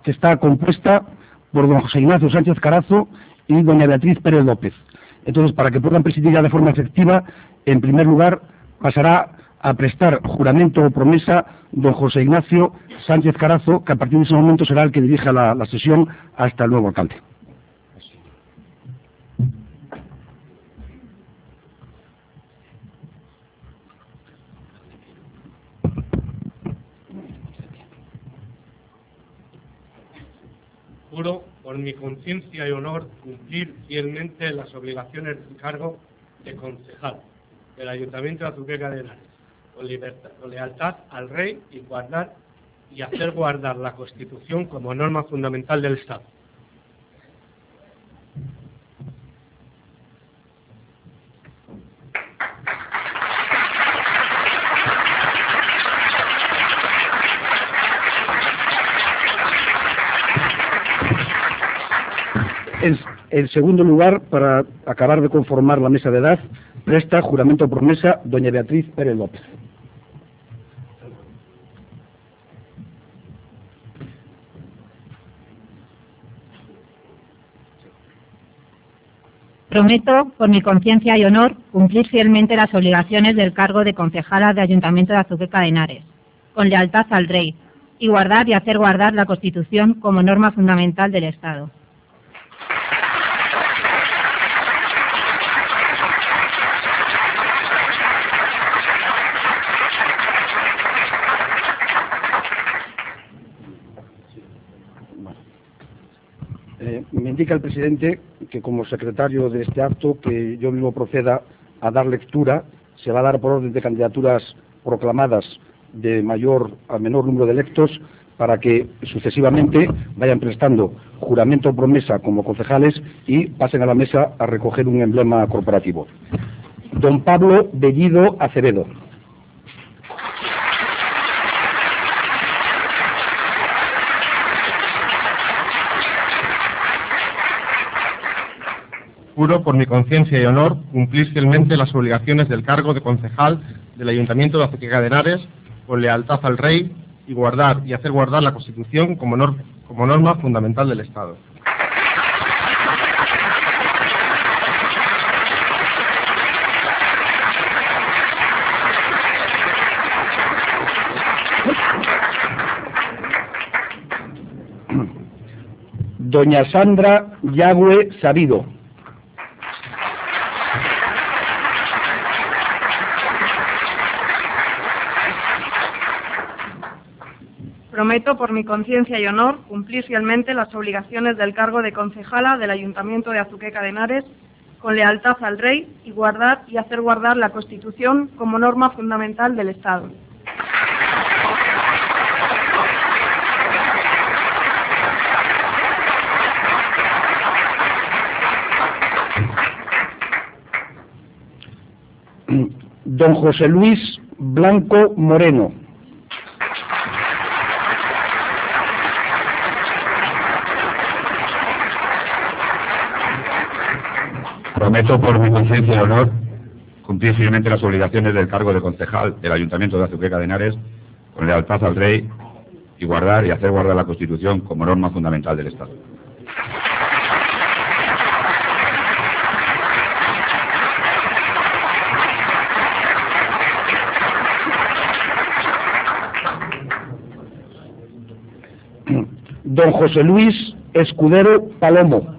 que está compuesta por don José Ignacio Sánchez Carazo y doña Beatriz Pérez López. Entonces, para que puedan presidir ya de forma efectiva, en primer lugar pasará a prestar juramento o promesa don José Ignacio Sánchez Carazo, que a partir de ese momento será el que dirija la sesión hasta el nuevo alcalde. Juro por mi conciencia y honor cumplir fielmente las obligaciones del cargo de concejal del Ayuntamiento de Azuqueca de Henares, con lealtad al Rey y guardar y hacer guardar la Constitución como norma fundamental del Estado. En segundo lugar, para acabar de conformar la mesa de edad, presta juramento o promesa doña Beatriz Pérez López. Prometo, por mi conciencia y honor, cumplir fielmente las obligaciones del cargo de concejala de Ayuntamiento de Azuqueca de Henares, con lealtad al Rey, y guardar y hacer guardar la Constitución como norma fundamental del Estado. Me indica el presidente que, como secretario de este acto, que yo mismo proceda a dar lectura. Se va a dar por orden de candidaturas proclamadas de mayor a menor número de electos, para que sucesivamente vayan prestando juramento o promesa como concejales y pasen a la mesa a recoger un emblema corporativo. Don Pablo Bellido Acevedo. Juro por mi conciencia y honor cumplir fielmente las obligaciones del cargo de concejal del Ayuntamiento de Azuqueca de Henares, con lealtad al Rey, y guardar y hacer guardar la Constitución como norma fundamental del Estado. Doña Sandra Yagüe Sabido. Prometo, por mi conciencia y honor, cumplir fielmente las obligaciones del cargo de concejala del Ayuntamiento de Azuqueca de Henares, con lealtad al Rey, y guardar y hacer guardar la Constitución como norma fundamental del Estado. Don José Luis Blanco Moreno. Prometo, por mi conciencia y honor, cumplir fielmente las obligaciones del cargo de concejal del Ayuntamiento de Azuqueca de Henares, con lealtad al Rey, y guardar y hacer guardar la Constitución como norma fundamental del Estado. Don José Luis Escudero Palomo.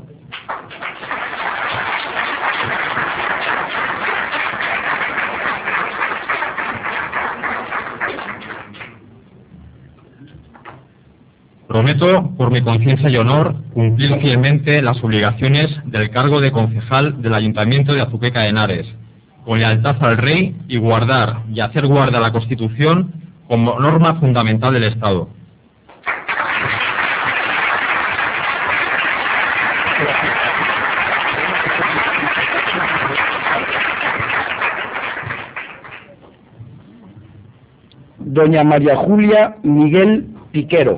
Prometo, por mi conciencia y honor, cumplir fielmente las obligaciones del cargo de concejal del Ayuntamiento de Azuqueca de Henares, con lealtad al Rey, y guardar y hacer guardar la Constitución como norma fundamental del Estado. Doña María Julia Miguel Piquero.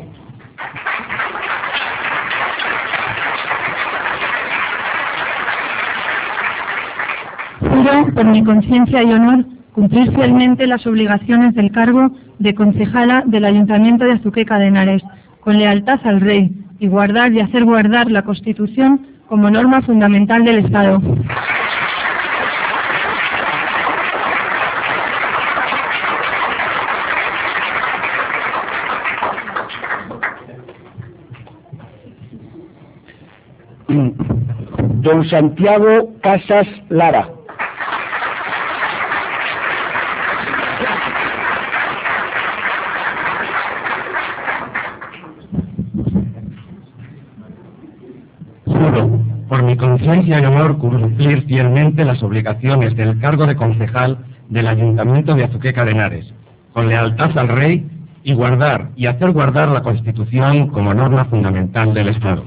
Juro, por mi conciencia y honor, cumplir fielmente las obligaciones del cargo de concejala del Ayuntamiento de Azuqueca de Henares, con lealtad al Rey, y guardar y hacer guardar la Constitución como norma fundamental del Estado. Don Santiago Casas Lara. Juro, por mi conciencia y honor, cumplir fielmente las obligaciones del cargo de concejal del Ayuntamiento de Azuqueca de Henares, con lealtad al Rey, y guardar y hacer guardar la Constitución como norma fundamental del Estado.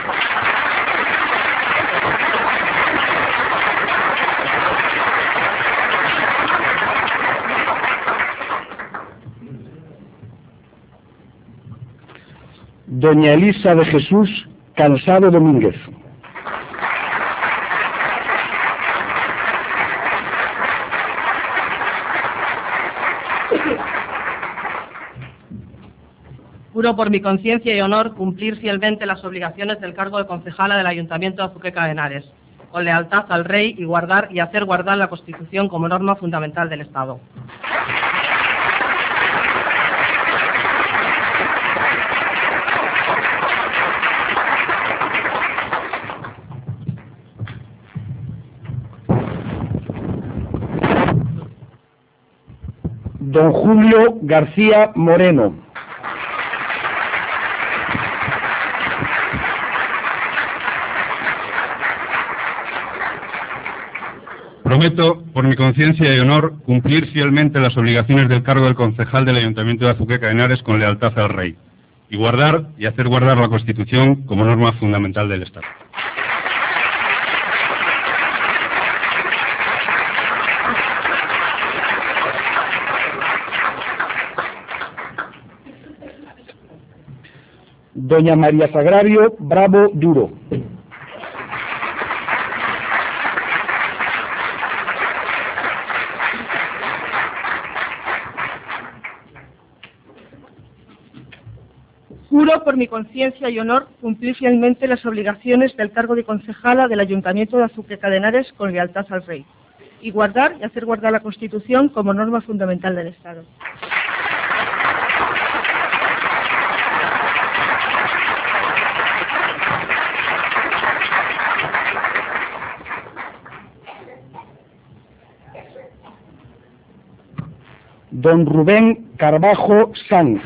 Doña Elisa de Jesús Cansado Domínguez. Juro por mi conciencia y honor cumplir fielmente las obligaciones del cargo de concejala del Ayuntamiento de Azuqueca de Henares, con lealtad al Rey, y guardar y hacer guardar la Constitución como norma fundamental del Estado. Don Julio García Moreno. Prometo, por mi conciencia y honor, cumplir fielmente las obligaciones del cargo del concejal del Ayuntamiento de Azuqueca de Henares con lealtad al Rey, y guardar y hacer guardar la Constitución como norma fundamental del Estado. Doña María Sagrario Bravo Duro. Juro por mi conciencia y honor cumplir fielmente las obligaciones del cargo de concejala del Ayuntamiento de Azuqueca de Henares con lealtad al Rey, y guardar y hacer guardar la Constitución como norma fundamental del Estado. Don Rubén Carbajo Sanz.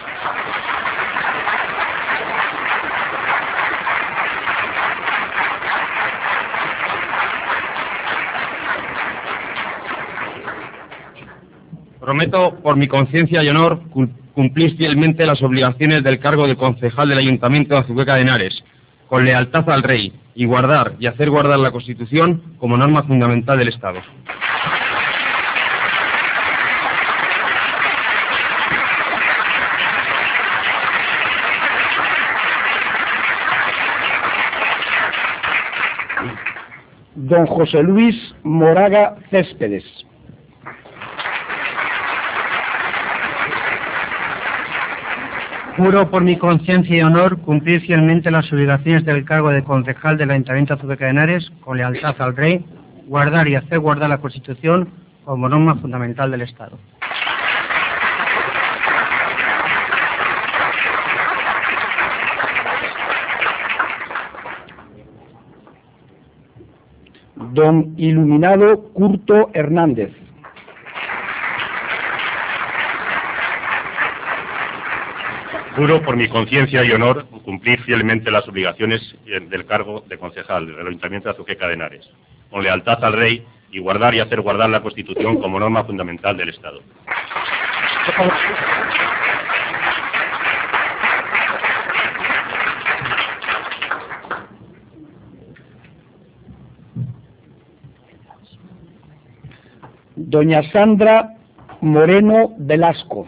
Prometo, por mi conciencia y honor, cumplir fielmente las obligaciones del cargo de concejal del Ayuntamiento de Azuqueca de Henares, con lealtad al Rey, y guardar y hacer guardar la Constitución como norma fundamental del Estado. Don José Luis Moraga Céspedes. Juro por mi conciencia y honor cumplir fielmente las obligaciones del cargo de concejal del Ayuntamiento de Azuqueca de Henares con lealtad al Rey, guardar y hacer guardar la Constitución como norma fundamental del Estado. Don Iluminado Curto Hernández. Juro por mi conciencia y honor cumplir fielmente las obligaciones del cargo de concejal del Ayuntamiento de Azuqueca de Henares, con lealtad al Rey, y guardar y hacer guardar la Constitución como norma fundamental del Estado. Doña Sandra Moreno Velasco.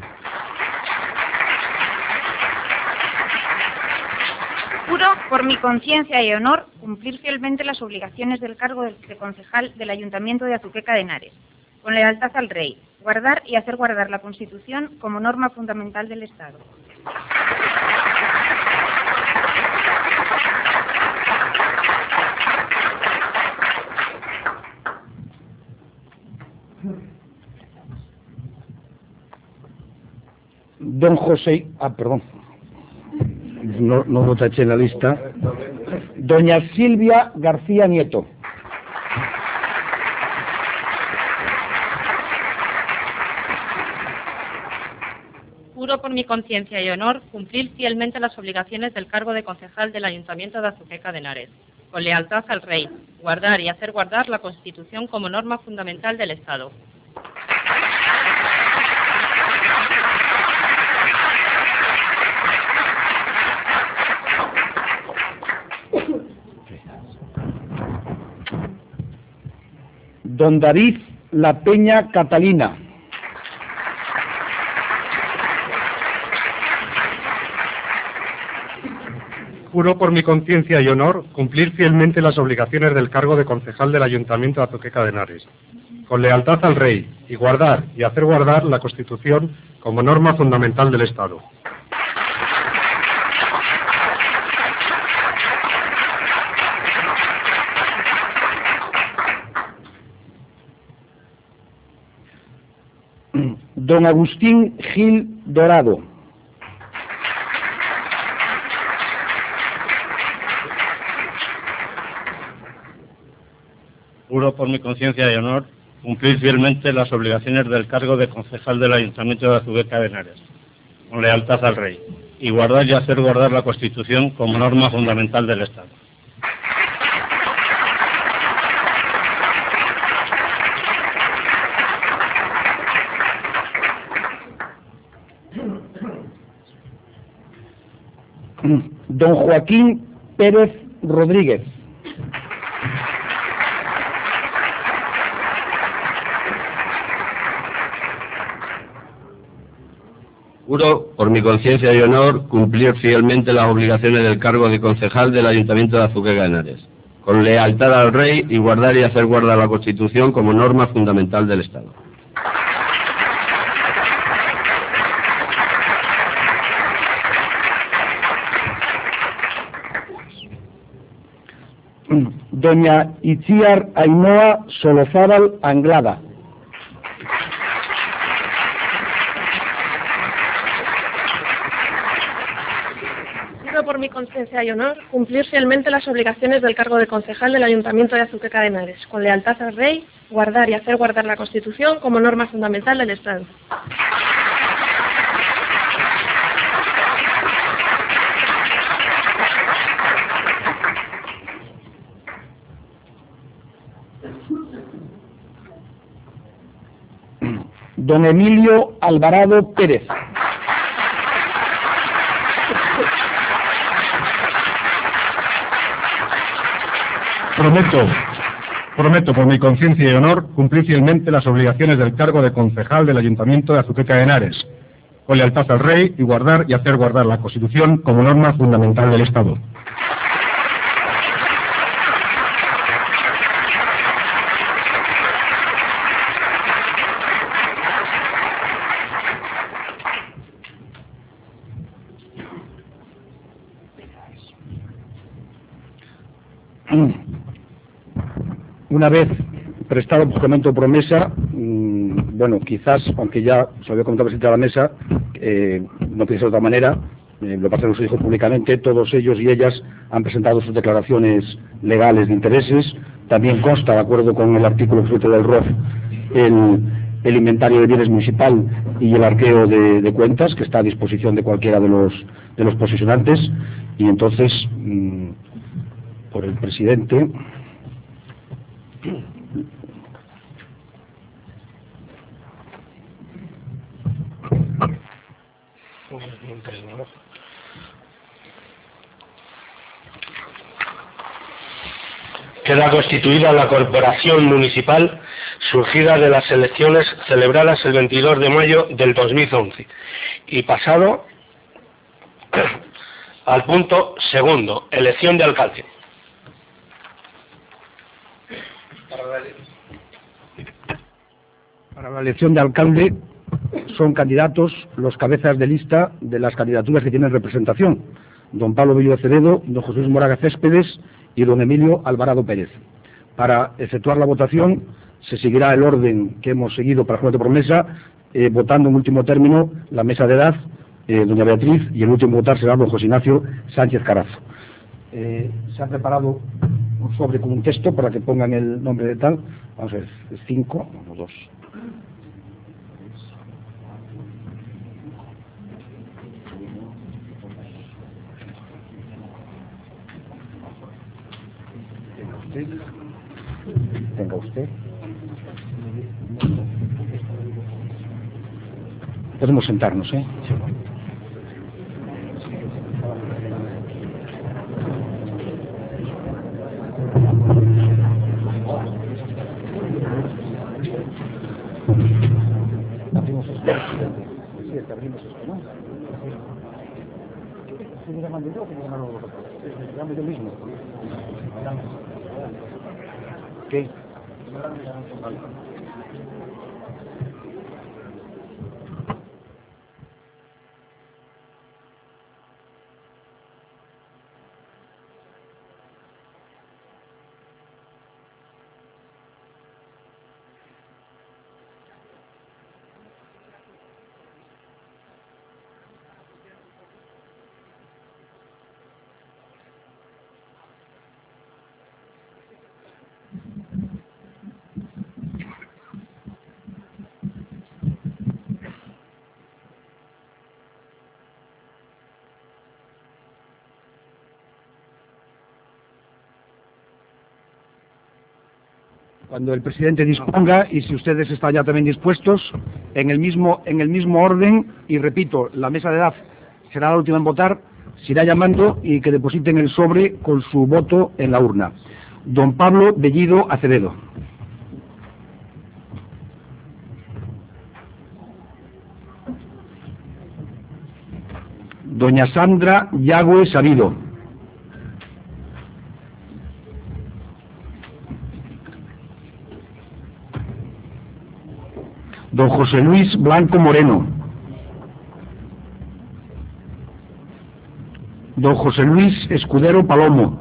Juro, por mi conciencia y honor, cumplir fielmente las obligaciones del cargo de concejal del Ayuntamiento de Azuqueca de Henares, con lealtad al Rey, guardar y hacer guardar la Constitución como norma fundamental del Estado. don José... perdón. No lo taché en la lista. Doña Silvia García Nieto. Juro por mi conciencia y honor cumplir fielmente las obligaciones del cargo de concejal del Ayuntamiento de Azuqueca de Henares, con lealtad al Rey, guardar y hacer guardar la Constitución como norma fundamental del Estado. Don David La Peña Catalina. Juro por mi conciencia y honor cumplir fielmente las obligaciones del cargo de concejal del Ayuntamiento de Azuqueca de Henares, con lealtad al Rey, y guardar y hacer guardar la Constitución como norma fundamental del Estado. Don Agustín Gil Dorado. Juro por mi conciencia y honor cumplir fielmente las obligaciones del cargo de concejal del Ayuntamiento de Azuqueca de Henares, con lealtad al Rey, y guardar y hacer guardar la Constitución como norma fundamental del Estado. Don Joaquín Pérez Rodríguez. Juro por mi conciencia y honor cumplir fielmente las obligaciones del cargo de concejal del Ayuntamiento de Azuqueca de Henares, con lealtad al Rey y guardar y hacer guardar la Constitución como norma fundamental del Estado. Doña Itziar Ainhoa Solozábal Anglada. Juro por mi conciencia y honor cumplir fielmente las obligaciones del cargo de concejal del Ayuntamiento de Azuqueca de Henares, con lealtad al Rey, guardar y hacer guardar la Constitución como norma fundamental del Estado. Don Emilio Alvarado Pérez. Prometo por mi conciencia y honor cumplir fielmente las obligaciones del cargo de concejal del Ayuntamiento de Azuqueca de Henares, con lealtad al Rey y guardar y hacer guardar la Constitución como norma fundamental del Estado. Una vez prestado el juramento o promesa, bueno, quizás, aunque ya se había comentado presidente de la mesa, no puede ser de otra manera, lo que se dijo públicamente, todos ellos y ellas han presentado sus declaraciones legales de intereses. También consta, de acuerdo con el artículo 7 del ROF, el inventario de bienes municipal y el arqueo de cuentas, que está a disposición de cualquiera de los posesionantes. Y entonces, por el presidente... Queda constituida la corporación municipal surgida de las elecciones celebradas el 22 de mayo del 2011 y pasado al punto segundo, elección de alcalde. Para la elección de alcalde son candidatos los cabezas de lista de las candidaturas que tienen representación: don Pablo Bello Acevedo, don José Luis Moraga Céspedes y don Emilio Alvarado Pérez. Para efectuar la votación se seguirá el orden que hemos seguido para el juramento de promesa, votando en último término la mesa de edad, doña Beatriz, y el último en votar será don José Ignacio Sánchez Carazo. Se ha preparado un sobre con un texto para que pongan el nombre de tal. Vamos a ver, 5, 2. Tenga usted. Podemos sentarnos, ¿eh? Abrimos esto. Sí, es que abrimos esto, ¿no? ¿Sí me llaman yo o me llaman vosotros? Me llamo yo mismo. ¿Qué? Vale. Cuando el presidente disponga, y si ustedes están ya también dispuestos, en el mismo orden, y repito, la mesa de edad será la última en votar, se irá llamando y que depositen el sobre con su voto en la urna. Don Pablo Bellido Acevedo. Doña Sandra Yagüe Sabido. Don José Luis Blanco Moreno. Don José Luis Escudero Palomo.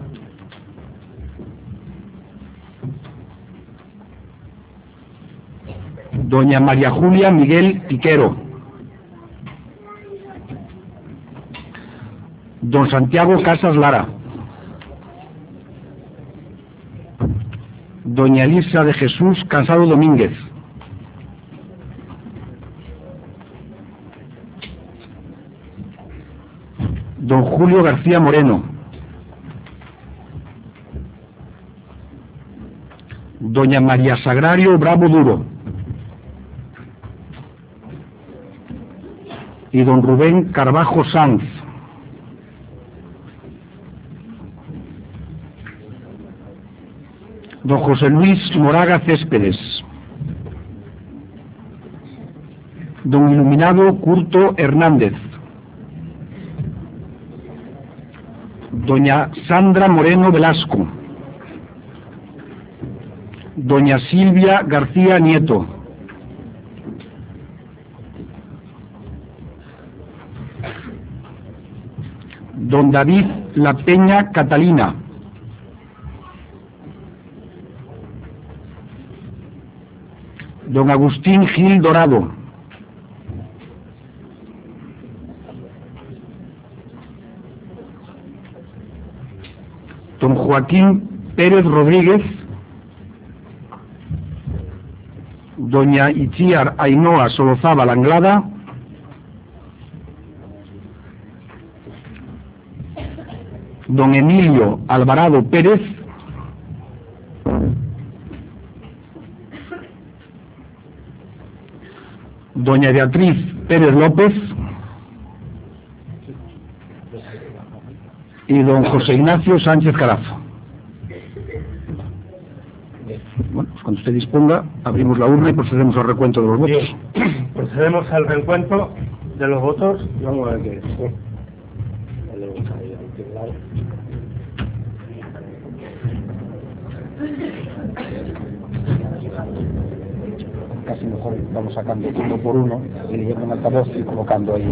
Doña María Julia Miguel Piquero. Don Santiago Casas Lara. Doña Elisa de Jesús Cansado Domínguez. Don Julio García Moreno. Doña María Sagrario Bravo Duro. Y don Rubén Carvajo Sanz. Don José Luis Moraga Céspedes. Don Iluminado Curto Hernández. Doña Sandra Moreno Velasco. Doña Silvia García Nieto. Don David La Peña Catalina. Don Agustín Gil Dorado. Don Joaquín Pérez Rodríguez. Doña Itziar Ainhoa Solozábal Anglada. Don Emilio Alvarado Pérez. Doña Beatriz Pérez López. Y don José Ignacio Sánchez Carazo. Bueno, pues cuando usted disponga, abrimos la urna y procedemos al recuento de los votos. Bien. Procedemos al recuento de los votos y vamos a ver qué es. Casi mejor vamos sacando uno por uno y leyendo en altavoz y colocando ahí.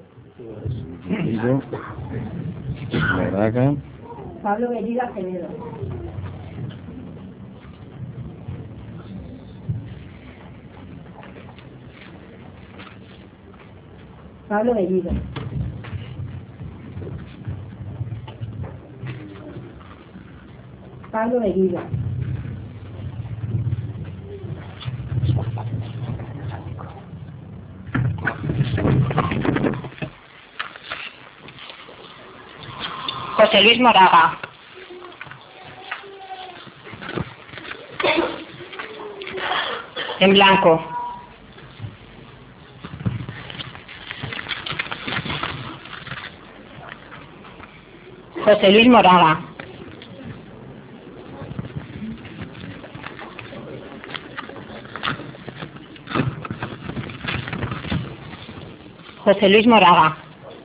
Bellido, Moraga, Pablo Bellido Acevedo. Pablo Bellido. Pablo Bellido. José Luis Moraga. En blanco. José Luis Moraga. José Luis Moraga.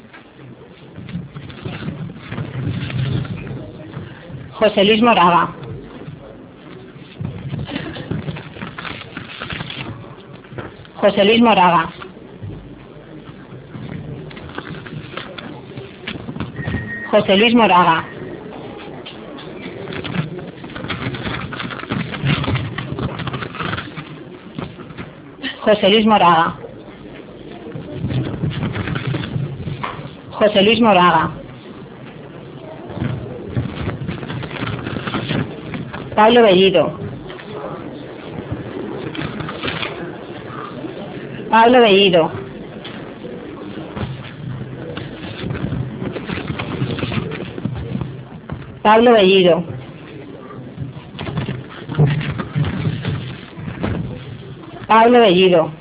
José Luis Moraga. José Luis Moraga. José Luis Moraga. José Luis Moraga. José Luis Moraga. Pablo Bellido. Pablo Bellido. Pablo Bellido. Pablo Bellido.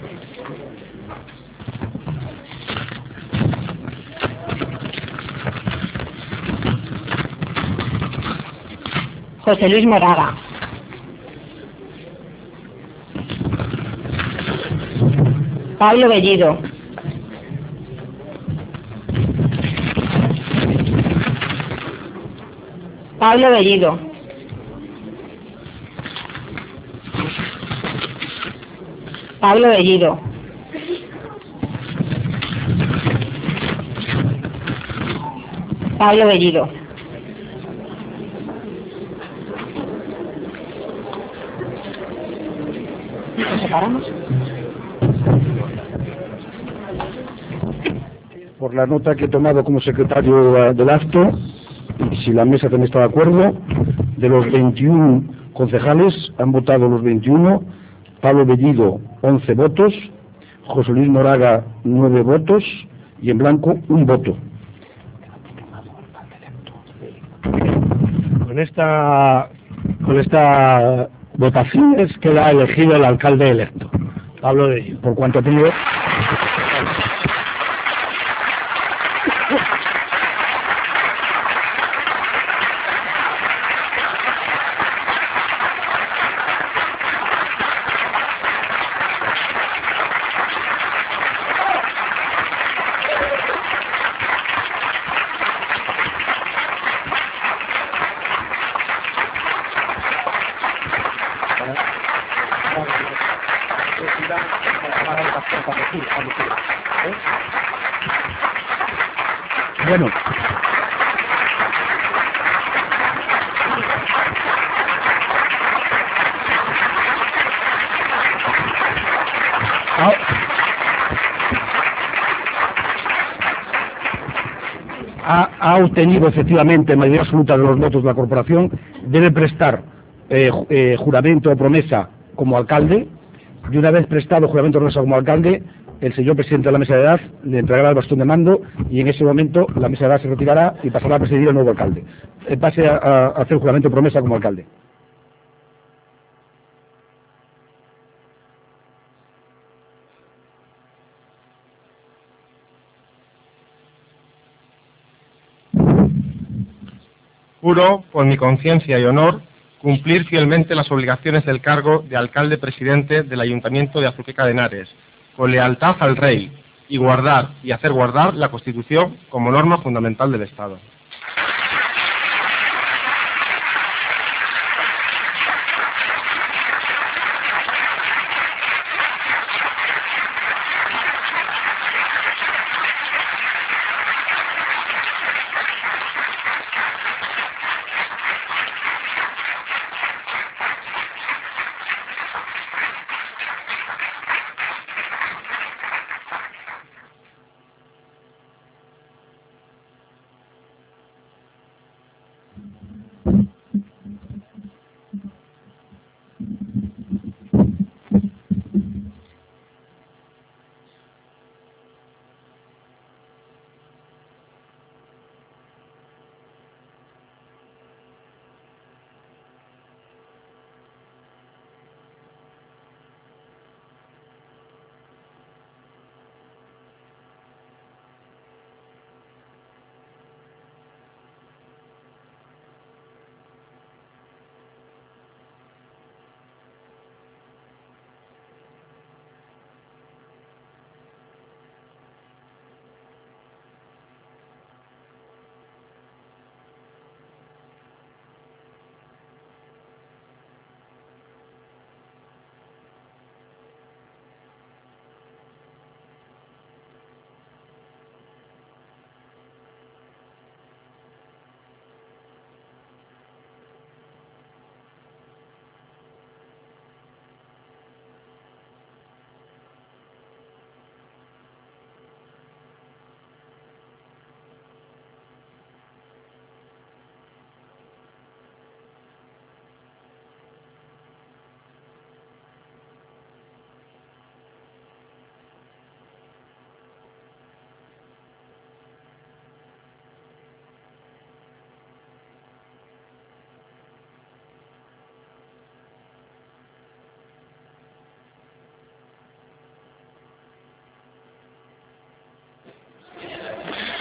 José Luis Moraga. Pablo Bellido. Pablo Bellido. Pablo Bellido. Pablo Bellido. ¿Nos separamos? Por la nota que he tomado como secretario del acto, y si la mesa también está de acuerdo, de los 21 concejales han votado los 21, Pablo Bellido 11 votos, José Luis Moraga 9 votos y en blanco 1 voto. Con esta votación queda elegido el alcalde electo, Pablo Bellido. Por cuanto ha tenido... Bueno, ha obtenido efectivamente mayoría absoluta de los votos de la corporación, debe prestar juramento o promesa como alcalde, y una vez prestado juramento o promesa como alcalde, el señor presidente de la mesa de edad le entregará el bastón de mando y en ese momento la mesa de edad se retirará y pasará a presidir el nuevo alcalde. Pase a hacer juramento o promesa como alcalde. Juro, por mi conciencia y honor, cumplir fielmente las obligaciones del cargo de alcalde presidente del Ayuntamiento de Azuqueca de Henares, con lealtad al Rey, y guardar y hacer guardar la Constitución como norma fundamental del Estado.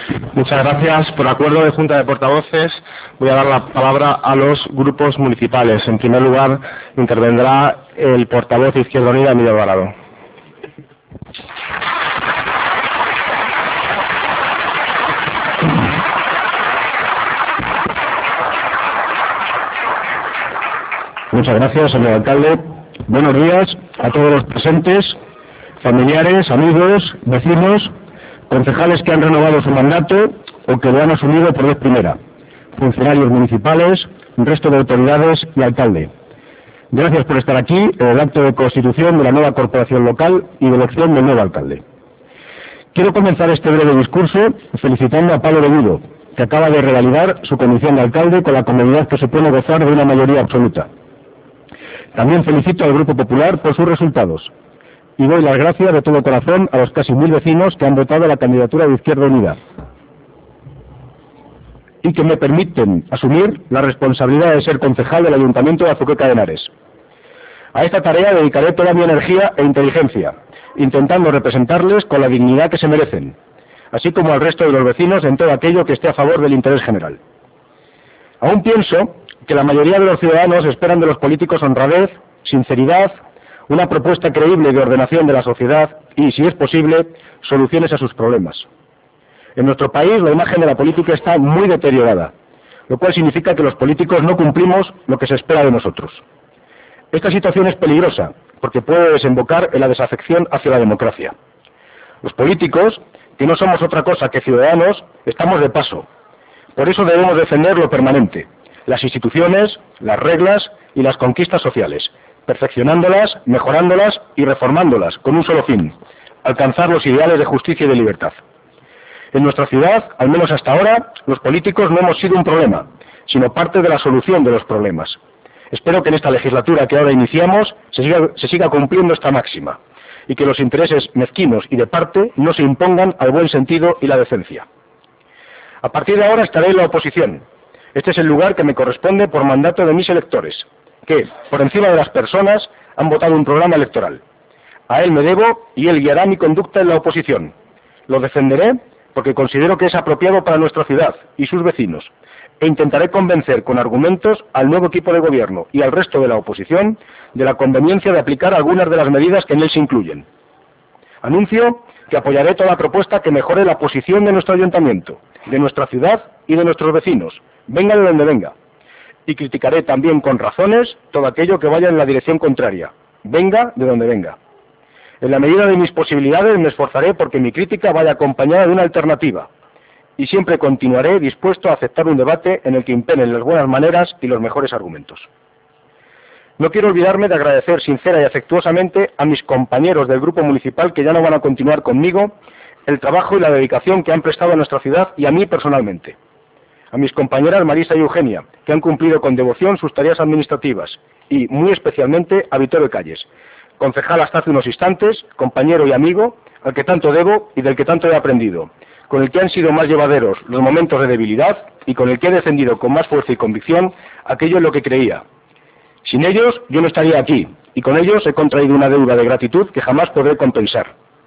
Muchas gracias. Por acuerdo de Junta de Portavoces, voy a dar la palabra a los grupos municipales. En primer lugar, intervendrá el portavoz de Izquierda Unida, Emilio Alvarado. Muchas gracias, señor alcalde. Buenos días a todos los presentes, familiares, amigos, vecinos, concejales que han renovado su mandato o que lo han asumido por vez primera, funcionarios municipales, resto de autoridades y alcalde. Gracias por estar aquí en el acto de constitución de la nueva corporación local y de elección del nuevo alcalde. Quiero comenzar este breve discurso felicitando a Pablo Belludo, que acaba de revalidar su condición de alcalde con la comodidad que supone gozar de una mayoría absoluta. También felicito al Grupo Popular por sus resultados y doy las gracias de todo corazón a los casi 1000 vecinos que han votado la candidatura de Izquierda Unida y que me permiten asumir la responsabilidad de ser concejal del Ayuntamiento de Azuqueca de Henares. A esta tarea dedicaré toda mi energía e inteligencia, intentando representarles con la dignidad que se merecen, así como al resto de los vecinos en todo aquello que esté a favor del interés general. Aún pienso que la mayoría de los ciudadanos esperan de los políticos honradez, sinceridad, una propuesta creíble de ordenación de la sociedad y, si es posible, soluciones a sus problemas. En nuestro país la imagen de la política está muy deteriorada, lo cual significa que los políticos no cumplimos lo que se espera de nosotros. Esta situación es peligrosa porque puede desembocar en la desafección hacia la democracia. Los políticos, que no somos otra cosa que ciudadanos, estamos de paso. Por eso debemos defender lo permanente, las instituciones, las reglas y las conquistas sociales, perfeccionándolas, mejorándolas y reformándolas con un solo fin: alcanzar los ideales de justicia y de libertad. En nuestra ciudad, al menos hasta ahora, los políticos no hemos sido un problema, sino parte de la solución de los problemas. Espero que en esta legislatura que ahora iniciamos se siga cumpliendo esta máxima y que los intereses mezquinos y de parte no se impongan al buen sentido y la decencia. A partir de ahora estaré en la oposición. Este es el lugar que me corresponde por mandato de mis electores, que, por encima de las personas, han votado un programa electoral. A él me debo y él guiará mi conducta en la oposición. Lo defenderé porque considero que es apropiado para nuestra ciudad y sus vecinos, e intentaré convencer con argumentos al nuevo equipo de gobierno y al resto de la oposición de la conveniencia de aplicar algunas de las medidas que en él se incluyen. Anuncio que apoyaré toda propuesta que mejore la posición de nuestro ayuntamiento, de nuestra ciudad y de nuestros vecinos, venga de donde venga. Y criticaré también con razones todo aquello que vaya en la dirección contraria, venga de donde venga. En la medida de mis posibilidades me esforzaré porque mi crítica vaya acompañada de una alternativa, y siempre continuaré dispuesto a aceptar un debate en el que imperen las buenas maneras y los mejores argumentos. No quiero olvidarme de agradecer sincera y afectuosamente a mis compañeros del grupo municipal que ya no van a continuar conmigo el trabajo y la dedicación que han prestado a nuestra ciudad y a mí personalmente. A mis compañeras Marisa y Eugenia, que han cumplido con devoción sus tareas administrativas, y muy especialmente a Vittorio Calles, concejal hasta hace unos instantes, compañero y amigo, al que tanto debo y del que tanto he aprendido, con el que han sido más llevaderos los momentos de debilidad y con el que he defendido con más fuerza y convicción aquello en lo que creía. Sin ellos yo no estaría aquí, y con ellos he contraído una deuda de gratitud que jamás podré compensar.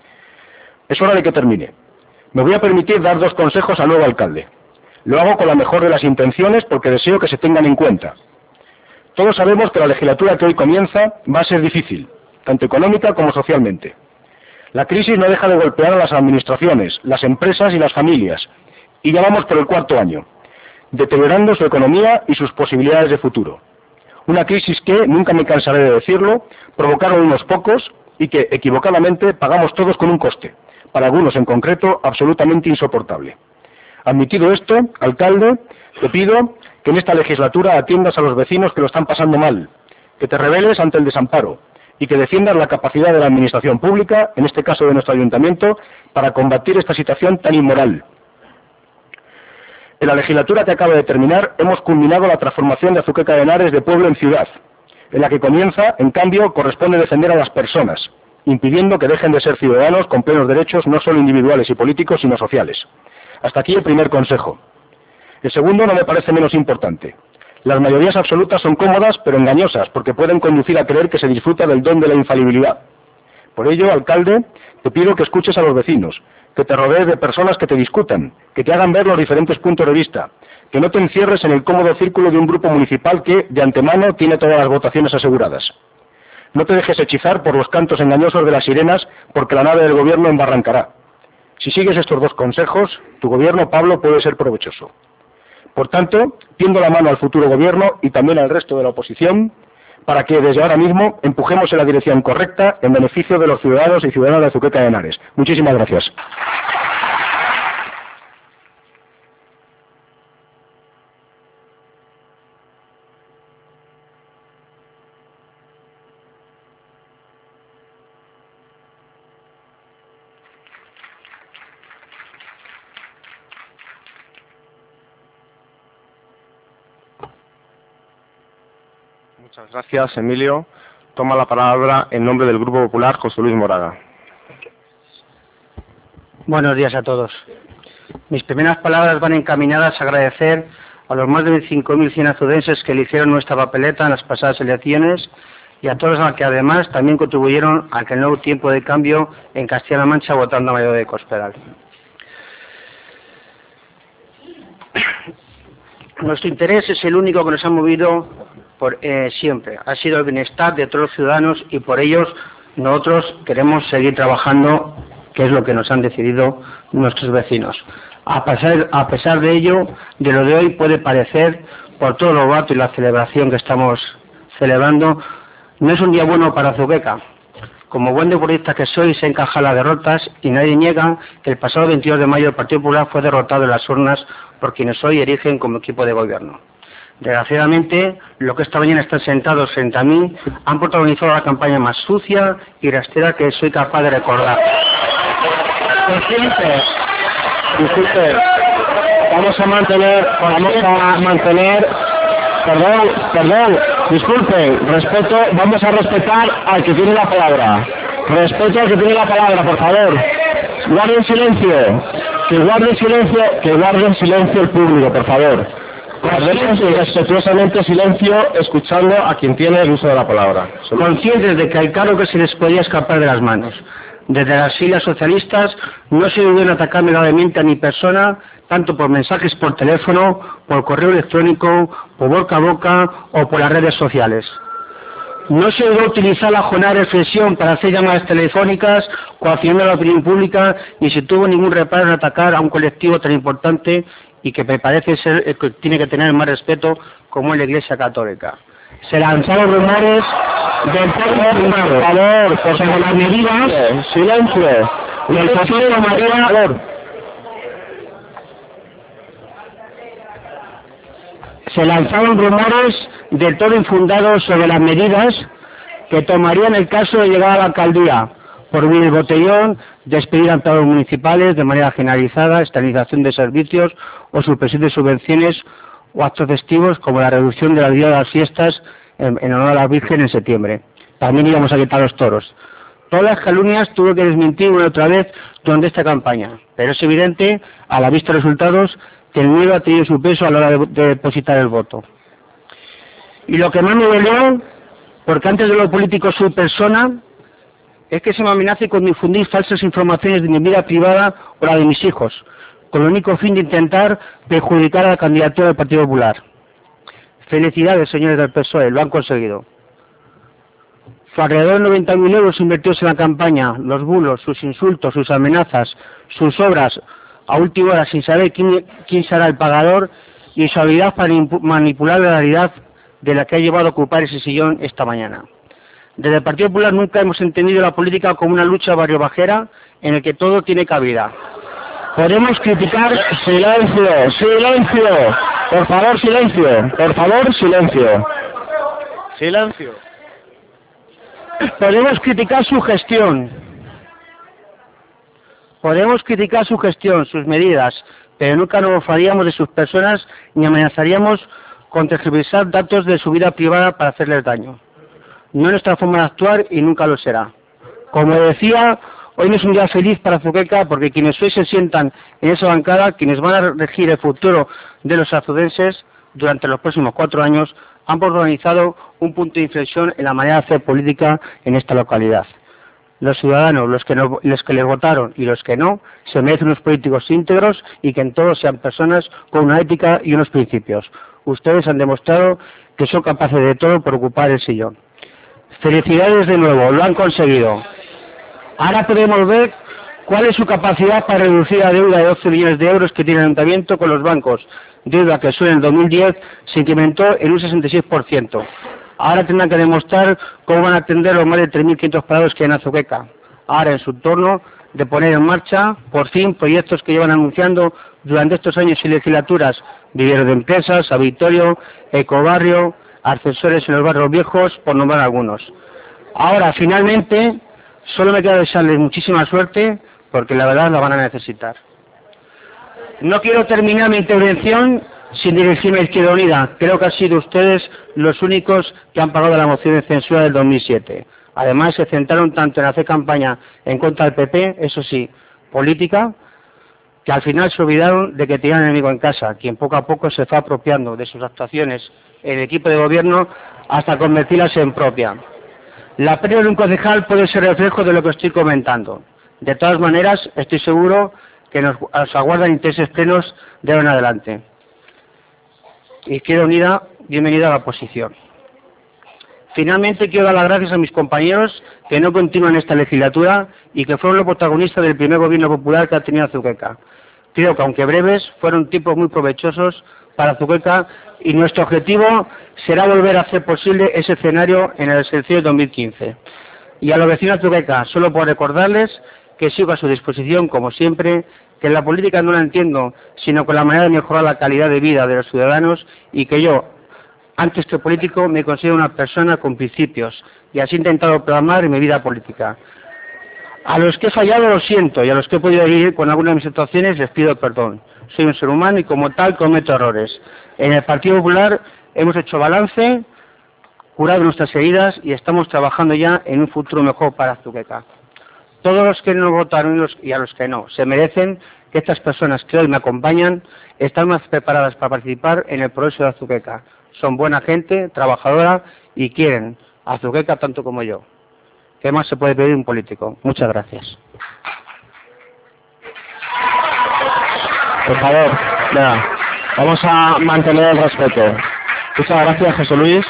Es hora de que termine. Me voy a permitir dar 2 consejos al nuevo alcalde. Lo hago con la mejor de las intenciones porque deseo que se tengan en cuenta. Todos sabemos que la legislatura que hoy comienza va a ser difícil, tanto económica como socialmente. La crisis no deja de golpear a las administraciones, las empresas y las familias, y ya vamos por el 4º año, deteriorando su economía y sus posibilidades de futuro. Una crisis que, nunca me cansaré de decirlo, provocaron unos pocos y que, equivocadamente, pagamos todos con un coste, para algunos en concreto, absolutamente insoportable. Admitido esto, alcalde, te pido que en esta legislatura atiendas a los vecinos que lo están pasando mal, que te rebeles ante el desamparo y que defiendas la capacidad de la administración pública, en este caso de nuestro ayuntamiento, para combatir esta situación tan inmoral. En la legislatura que acaba de terminar hemos culminado la transformación de Azuqueca de Henares de pueblo en ciudad. En la que comienza, en cambio, corresponde defender a las personas, impidiendo que dejen de ser ciudadanos con plenos derechos no solo individuales y políticos, sino sociales. Hasta aquí el primer consejo. El segundo no me parece menos importante. Las mayorías absolutas son cómodas pero engañosas porque pueden conducir a creer que se disfruta del don de la infalibilidad. Por ello, alcalde, te pido que escuches a los vecinos, que te rodees de personas que te discutan, que te hagan ver los diferentes puntos de vista, que no te encierres en el cómodo círculo de un grupo municipal que, de antemano, tiene todas las votaciones aseguradas. No te dejes hechizar por los cantos engañosos de las sirenas, porque la nave del gobierno embarrancará. Si sigues estos dos consejos, tu gobierno, Pablo, puede ser provechoso. Por tanto, tiendo la mano al futuro gobierno y también al resto de la oposición, para que desde ahora mismo empujemos en la dirección correcta en beneficio de los ciudadanos y ciudadanas de Azuqueca de Henares. Muchísimas gracias. Muchas gracias, Emilio. Toma la palabra en nombre del Grupo Popular José Luis Moraga. Buenos días a todos. Mis primeras palabras van encaminadas a agradecer a los más de 25.100 azudenses que eligieron nuestra papeleta en las pasadas elecciones y a todos los que además también contribuyeron a que el nuevo tiempo de cambio en Castilla-La Mancha votando a Mayor de Cospedal. Nuestro interés es el único que nos ha movido siempre. Ha sido el bienestar de todos los ciudadanos y por ellos nosotros queremos seguir trabajando, que es lo que nos han decidido nuestros vecinos. A pesar de ello, de lo de hoy puede parecer, por todo lo vato y la celebración que estamos celebrando, no es un día bueno para Azuqueca. Como buen deportista que soy, se encaja las derrotas y nadie niega que el pasado 22 de mayo el Partido Popular fue derrotado en las urnas por quienes hoy erigen como equipo de gobierno. Desgraciadamente, los que esta mañana están sentados frente a mí han protagonizado la campaña más sucia y rastrera que soy capaz de recordar. Disculpe, vamos a mantener, perdón, disculpen, respeto, vamos a respetar al que tiene la palabra. Respeto al que tiene la palabra, por favor. Guarden silencio, que guarden silencio el público, por favor. Guardemos respetuosamente silencio, escuchando a quien tiene el uso de la palabra. Conscientes de que el cargo que se les podía escapar de las manos. Desde las filas socialistas no se dudó en atacarme gravemente a mi persona, tanto por mensajes por teléfono, por correo electrónico, por boca a boca o por las redes sociales. No se dudó utilizar la jornada de reflexión para hacer llamadas telefónicas, coaccionando a la opinión pública, ni se tuvo ningún reparo en atacar a un colectivo tan importante y que me parece ser el que tiene que tener más respeto como es la Iglesia Católica. Se lanzaron rumores del por favor, sobre las medidas, silencio, del Partido de María, se lanzaron rumores del todo infundados sobre las medidas que tomarían el caso de llegar a la alcaldía, prohibir el botellón, despedir a empleados municipales de manera generalizada, esterilización de servicios o supresión de subvenciones o actos festivos como la reducción de la día de las fiestas en honor a la Virgen en septiembre. También íbamos a quitar los toros. Todas las calumnias tuve que desmentir una y otra vez durante esta campaña, pero es evidente, a la vista de los resultados, que el miedo ha tenido su peso a la hora de depositar el voto. Y lo que más me dolió, porque antes de lo político soy persona, es que se me amenace con difundir falsas informaciones de mi vida privada o la de mis hijos, con el único fin de intentar perjudicar a la candidatura del Partido Popular. Felicidades, señores del PSOE, lo han conseguido. Su alrededor de 90.000 euros invertidos en la campaña, los bulos, sus insultos, sus amenazas, sus obras, a última hora sin saber quién será el pagador y su habilidad para manipular la realidad de la que ha llevado a ocupar ese sillón esta mañana. Desde el Partido Popular nunca hemos entendido la política como una lucha barriobajera en el que todo tiene cabida. Podemos criticar... Silencio, por favor, silencio. Podemos criticar su gestión, sus medidas, pero nunca nos mofaríamos de sus personas ni amenazaríamos con tergiversar datos de su vida privada para hacerles daño. No es nuestra forma de actuar y nunca lo será. Como decía, hoy no es un día feliz para Azuqueca porque quienes hoy se sientan en esa bancada, quienes van a regir el futuro de los azudenses durante los próximos 4 años, han protagonizado un punto de inflexión en la manera de hacer política en esta localidad. Los ciudadanos, los que les votaron y los que no, se merecen unos políticos íntegros y que en todos sean personas con una ética y unos principios. Ustedes han demostrado que son capaces de todo por ocupar el sillón. Felicidades de nuevo, lo han conseguido. Ahora podemos ver cuál es su capacidad para reducir la deuda de 12 millones de euros que tiene el Ayuntamiento con los bancos, deuda que solo en el 2010 se incrementó en un 66%. Ahora tendrán que demostrar cómo van a atender los más de 3.500 parados que hay en Azuqueca. Ahora, en su turno, de poner en marcha, por fin, proyectos que llevan anunciando durante estos años y legislaturas: viveros de empresas, Avitorio, Ecobarrio, ascensores en los barrios viejos, por nombrar algunos. Ahora, finalmente, solo me queda desearles muchísima suerte, porque la verdad la van a necesitar. No quiero terminar mi intervención sin dirigirme a Izquierda Unida. Creo que han sido ustedes los únicos que han pagado la moción de censura del 2007. Además, se centraron tanto en hacer campaña en contra del PP, eso sí, política, que al final se olvidaron de que tenían enemigo en casa, quien poco a poco se fue apropiando de sus actuaciones en el equipo de gobierno hasta convertirlas en propia. La pérdida de un concejal puede ser reflejo de lo que estoy comentando. De todas maneras, estoy seguro que nos aguardan intereses plenos de ahora en adelante. Izquierda Unida, bienvenida a la oposición. Finalmente, quiero dar las gracias a mis compañeros que no continúan esta legislatura y que fueron los protagonistas del primer gobierno popular que ha tenido Azuqueca. Creo que, aunque breves, fueron tiempos muy provechosos para Azuqueca y nuestro objetivo será volver a hacer posible ese escenario en el ejercicio de 2015. Y a los vecinos de Azuqueca, solo por recordarles que sigo a su disposición, como siempre, que en la política no la entiendo, sino con la manera de mejorar la calidad de vida de los ciudadanos y que yo, antes que político, me considero una persona con principios y así he intentado plasmar en mi vida política. A los que he fallado lo siento y a los que he podido ir con algunas de mis situaciones les pido perdón. Soy un ser humano y como tal cometo errores. En el Partido Popular hemos hecho balance, curado nuestras heridas y estamos trabajando ya en un futuro mejor para Azuqueca. Todos los que no votaron y a los que no, se merecen que estas personas que hoy me acompañan están más preparadas para participar en el progreso de Azuqueca. Son buena gente, trabajadora y quieren a Azuqueca tanto como yo. ¿Qué más se puede pedir un político? Muchas gracias. Por favor, nada, vamos a mantener el respeto. Muchas gracias, José Luis.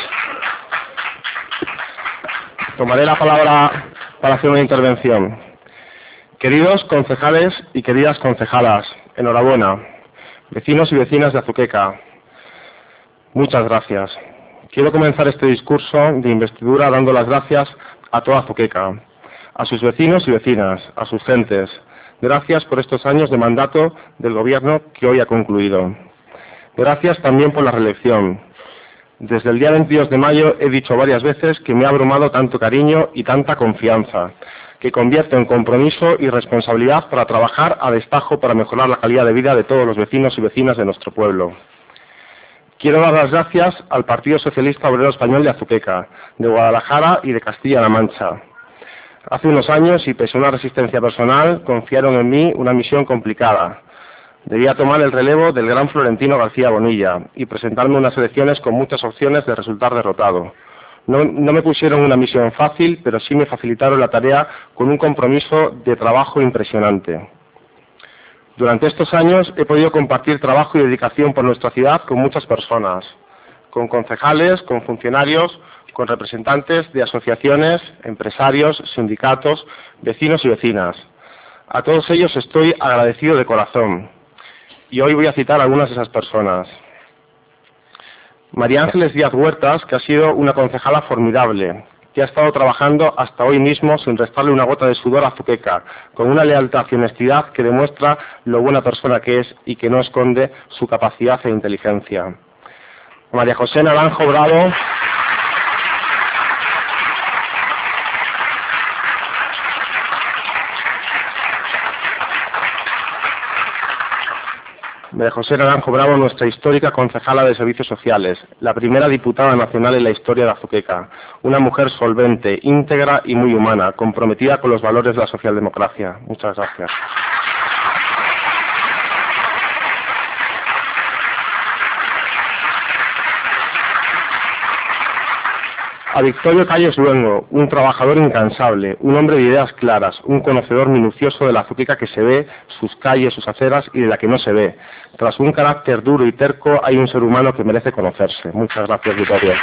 Tomaré la palabra para hacer una intervención. Queridos concejales y queridas concejalas, enhorabuena. Vecinos y vecinas de Azuqueca, muchas gracias. Quiero comenzar este discurso de investidura dando las gracias a toda Azuqueca, a sus vecinos y vecinas, a sus gentes. Gracias por estos años de mandato del gobierno que hoy ha concluido. Gracias también por la reelección. Desde el día 22 de mayo he dicho varias veces que me ha abrumado tanto cariño y tanta confianza, que convierto en compromiso y responsabilidad para trabajar a destajo para mejorar la calidad de vida de todos los vecinos y vecinas de nuestro pueblo. Quiero dar las gracias al Partido Socialista Obrero Español de Azuqueca, de Guadalajara y de Castilla-La Mancha. Hace unos años, y pese a una resistencia personal, confiaron en mí una misión complicada. Debía tomar el relevo del gran Florentino García Bonilla y presentarme unas elecciones con muchas opciones de resultar derrotado. No me pusieron una misión fácil, pero sí me facilitaron la tarea con un compromiso de trabajo impresionante. Durante estos años he podido compartir trabajo y dedicación por nuestra ciudad con muchas personas, con concejales, con funcionarios, con representantes de asociaciones, empresarios, sindicatos, vecinos y vecinas. A todos ellos estoy agradecido de corazón. Y hoy voy a citar a algunas de esas personas. María Ángeles Díaz Huertas, que ha sido una concejala formidable, que ha estado trabajando hasta hoy mismo sin restarle una gota de sudor a Azuqueca, con una lealtad y honestidad que demuestra lo buena persona que es y que no esconde su capacidad e inteligencia. María José Naranjo Bravo, María José Naranjo Bravo, nuestra histórica concejala de Servicios Sociales, la primera diputada nacional en la historia de Azuqueca, una mujer solvente, íntegra y muy humana, comprometida con los valores de la socialdemocracia. Muchas gracias. A Victorio Calles Luengo, un trabajador incansable, un hombre de ideas claras, un conocedor minucioso de la Azuqueca que se ve, sus calles, sus aceras y de la que no se ve. Tras un carácter duro y terco hay un ser humano que merece conocerse. Muchas gracias, Victorio.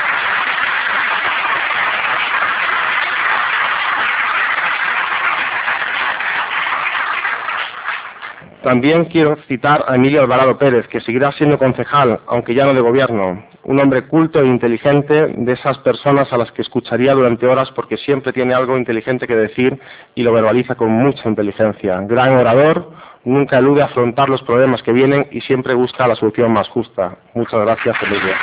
También quiero citar a Emilio Alvarado Pérez, que seguirá siendo concejal, aunque ya no de gobierno. Un hombre culto e inteligente, de esas personas a las que escucharía durante horas porque siempre tiene algo inteligente que decir y lo verbaliza con mucha inteligencia. Gran orador, nunca elude afrontar los problemas que vienen y siempre busca la solución más justa. Muchas gracias, Emilio.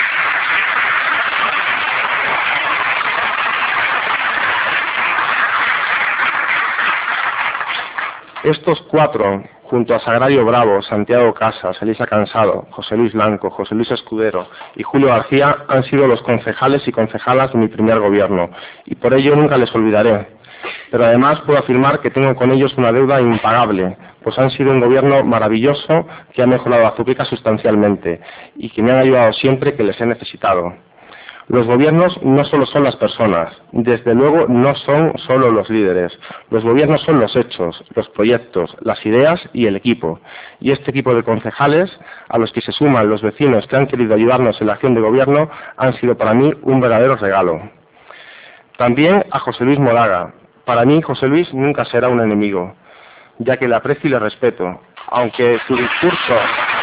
Estos cuatro, junto a Sagrario Bravo, Santiago Casas, Elisa Cansado, José Luis Blanco, José Luis Escudero y Julio García, han sido los concejales y concejalas de mi primer gobierno, y por ello nunca les olvidaré. Pero además puedo afirmar que tengo con ellos una deuda impagable, pues han sido un gobierno maravilloso que ha mejorado Azuqueca sustancialmente, y que me han ayudado siempre que les he necesitado. Los gobiernos no solo son las personas, desde luego no son solo los líderes. Los gobiernos son los hechos, los proyectos, las ideas y el equipo. Y este equipo de concejales, a los que se suman los vecinos que han querido ayudarnos en la acción de gobierno, han sido para mí un verdadero regalo. También a José Luis Moraga. Para mí, José Luis nunca será un enemigo, ya que le aprecio y le respeto, aunque su discurso...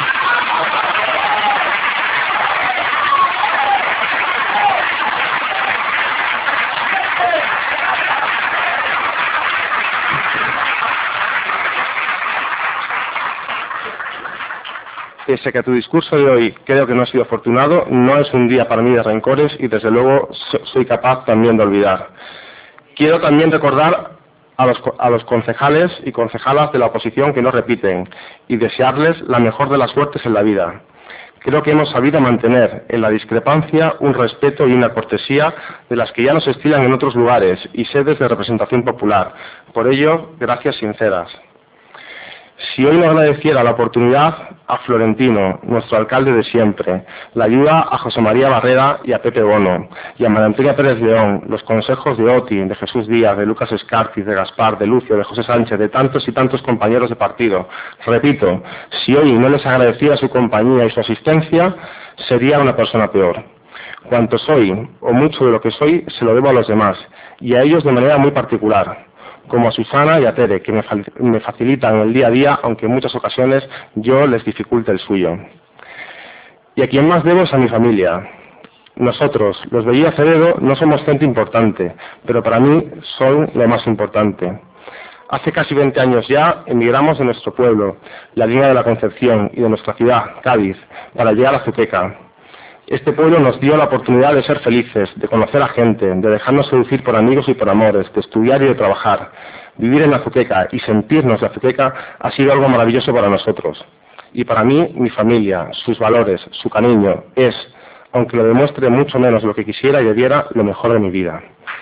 Pese a que tu discurso de hoy creo que no ha sido afortunado, no es un día para mí de rencores y desde luego soy capaz también de olvidar. Quiero también recordar a los concejales y concejalas de la oposición que no repiten y desearles la mejor de las suertes en la vida. Creo que hemos sabido mantener en la discrepancia un respeto y una cortesía de las que ya nos estilan en otros lugares y sedes de representación popular. Por ello, gracias sinceras. Si hoy no agradeciera la oportunidad a Florentino, nuestro alcalde de siempre, la ayuda a José María Barrera y a Pepe Bono, y a María Antonia Pérez León, los consejos de Oti, de Jesús Díaz, de Lucas Escartiz, de Gaspar, de Lucio, de José Sánchez, de tantos y tantos compañeros de partido. Repito, si hoy no les agradeciera su compañía y su asistencia, sería una persona peor. Cuanto soy, o mucho de lo que soy, se lo debo a los demás, y a ellos de manera muy particular, como a Susana y a Tere, que me facilitan el día a día, aunque en muchas ocasiones yo les dificulte el suyo. Y a quien más debo es a mi familia. Nosotros, los Bellido Acevedo, no somos gente importante, pero para mí son lo más importante. Hace casi 20 años ya emigramos de nuestro pueblo, la línea de la Concepción, y de nuestra ciudad, Cádiz, para llegar a Azuqueca. Este pueblo nos dio la oportunidad de ser felices, de conocer a gente, de dejarnos seducir por amigos y por amores, de estudiar y de trabajar. Vivir en Azuqueca y sentirnos de Azuqueca ha sido algo maravilloso para nosotros. Y para mí, mi familia, sus valores, su cariño, es, aunque lo demuestre mucho menos de lo que quisiera y debiera, lo mejor de mi vida.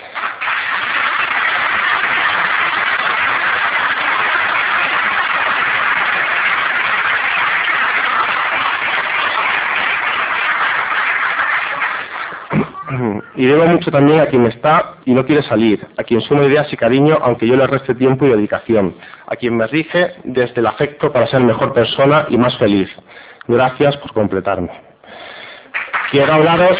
Y debo mucho también a quien está y no quiere salir, a quien suma ideas y cariño aunque yo le reste tiempo y dedicación, a quien me rige desde el afecto para ser mejor persona y más feliz. Gracias por completarme. Quiero hablaros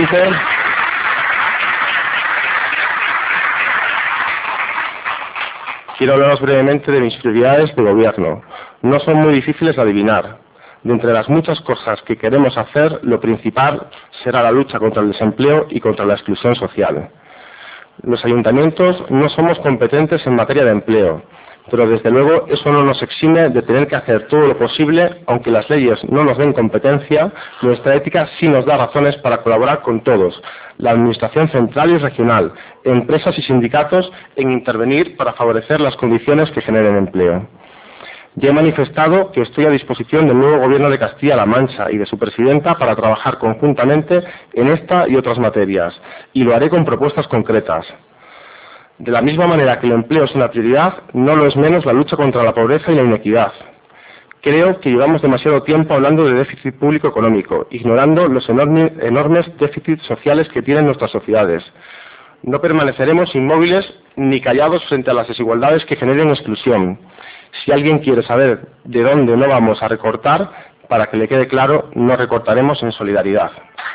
brevemente de mis prioridades de gobierno. No son muy difíciles de adivinar. De entre las muchas cosas que queremos hacer, lo principal será la lucha contra el desempleo y contra la exclusión social. Los ayuntamientos no somos competentes en materia de empleo, pero desde luego eso no nos exime de tener que hacer todo lo posible, aunque las leyes no nos den competencia, nuestra ética sí nos da razones para colaborar con todos, la Administración central y regional, empresas y sindicatos, en intervenir para favorecer las condiciones que generen empleo. Ya he manifestado que estoy a disposición del nuevo Gobierno de Castilla-La Mancha y de su presidenta para trabajar conjuntamente en esta y otras materias, y lo haré con propuestas concretas. De la misma manera que el empleo es una prioridad, no lo es menos la lucha contra la pobreza y la inequidad. Creo que llevamos demasiado tiempo hablando de déficit público económico, ignorando los enormes déficits sociales que tienen nuestras sociedades. No permaneceremos inmóviles ni callados frente a las desigualdades que generen exclusión. Si alguien quiere saber de dónde no vamos a recortar, para que le quede claro, no recortaremos en solidaridad.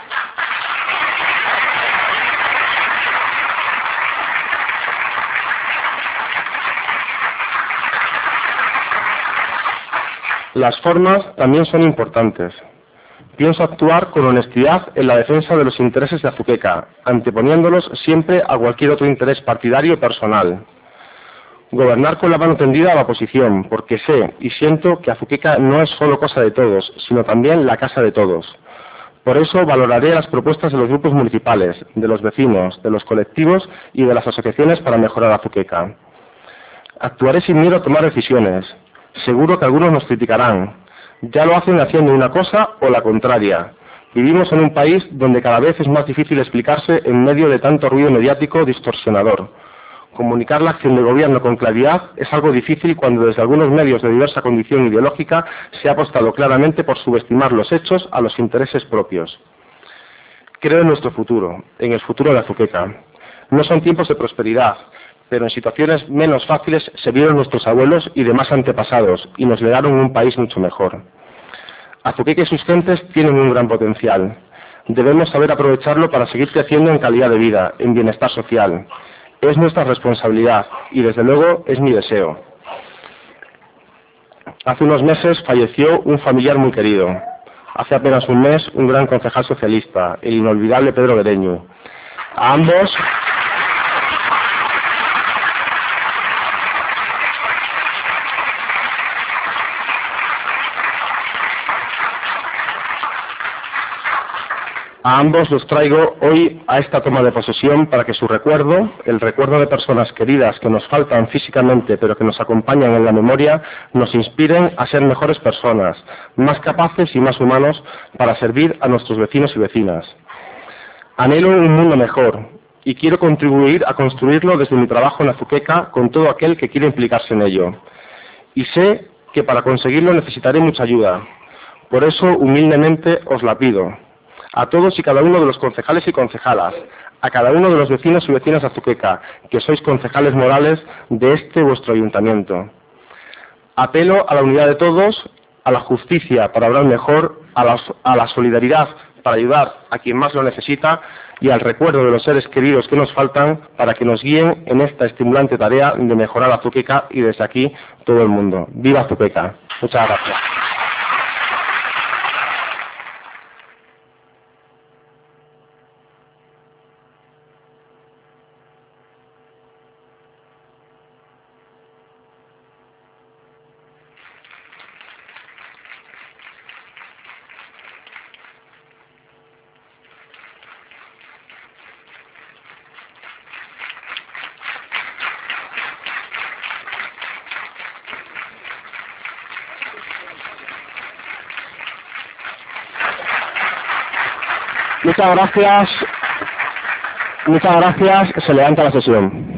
Las formas también son importantes. Pienso actuar con honestidad en la defensa de los intereses de Azuqueca, anteponiéndolos siempre a cualquier otro interés partidario o personal. Gobernar con la mano tendida a la oposición, porque sé y siento que Azuqueca no es solo cosa de todos, sino también la casa de todos. Por eso valoraré las propuestas de los grupos municipales, de los vecinos, de los colectivos y de las asociaciones para mejorar Azuqueca. Actuaré sin miedo a tomar decisiones. Seguro que algunos nos criticarán. Ya lo hacen haciendo una cosa o la contraria. Vivimos en un país donde cada vez es más difícil explicarse en medio de tanto ruido mediático distorsionador. Comunicar la acción del gobierno con claridad es algo difícil cuando desde algunos medios de diversa condición ideológica se ha apostado claramente por subestimar los hechos a los intereses propios. Creo en nuestro futuro, en el futuro de Azuqueca. No son tiempos de prosperidad, pero en situaciones menos fáciles se vieron nuestros abuelos y demás antepasados y nos legaron un país mucho mejor. Azuqueca y sus gentes tienen un gran potencial. Debemos saber aprovecharlo para seguir creciendo en calidad de vida, en bienestar social. Es nuestra responsabilidad y desde luego es mi deseo. Hace unos meses falleció un familiar muy querido. Hace apenas un mes un gran concejal socialista, el inolvidable Pedro Guereño. A ambos los traigo hoy a esta toma de posesión para que su recuerdo, el recuerdo de personas queridas que nos faltan físicamente pero que nos acompañan en la memoria, nos inspiren a ser mejores personas, más capaces y más humanos para servir a nuestros vecinos y vecinas. Anhelo un mundo mejor y quiero contribuir a construirlo desde mi trabajo en Azuqueca con todo aquel que quiera implicarse en ello. Y sé que para conseguirlo necesitaré mucha ayuda. Por eso, humildemente, os la pido. A todos y cada uno de los concejales y concejalas, a cada uno de los vecinos y vecinas de Azuqueca, que sois concejales morales de este vuestro ayuntamiento. Apelo a la unidad de todos, a la justicia para obrar mejor, a la solidaridad para ayudar a quien más lo necesita y al recuerdo de los seres queridos que nos faltan para que nos guíen en esta estimulante tarea de mejorar Azuqueca y desde aquí todo el mundo. ¡Viva Azuqueca! Muchas gracias. Muchas gracias. Se levanta la sesión.